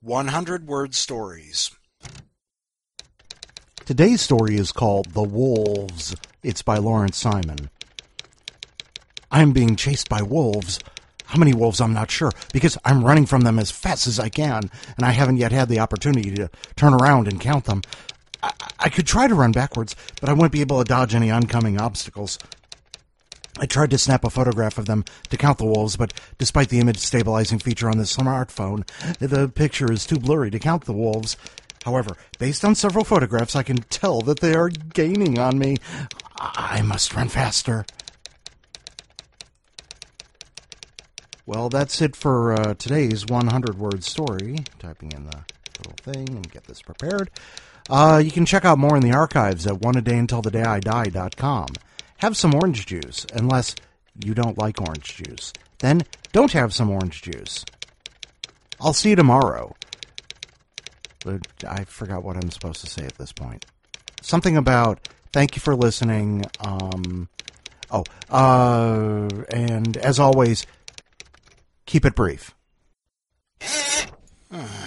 100-word stories. Today's story is called The Wolves. It's by Lawrence Simon. I'm being chased by wolves. How many wolves, I'm not sure, because I'm running from them as fast as I can, and I haven't yet had the opportunity to turn around and count them. I could try to run backwards, but I wouldn't be able to dodge any oncoming obstacles. I tried to snap a photograph of them to count the wolves, but despite the image stabilizing feature on the smartphone, the picture is too blurry to count the wolves. However, based on several photographs, I can tell that they are gaining on me. I must run faster. Well, that's it for today's 100-word story. Typing in the little thing and get this prepared. You can check out more in the archives at oneadayuntilthedayidie.com. Have some orange juice, unless you don't like orange juice. Then don't have some orange juice. I'll see you tomorrow. But I forgot what I'm supposed to say at this point. Something about thank you for listening. And as always, keep it brief.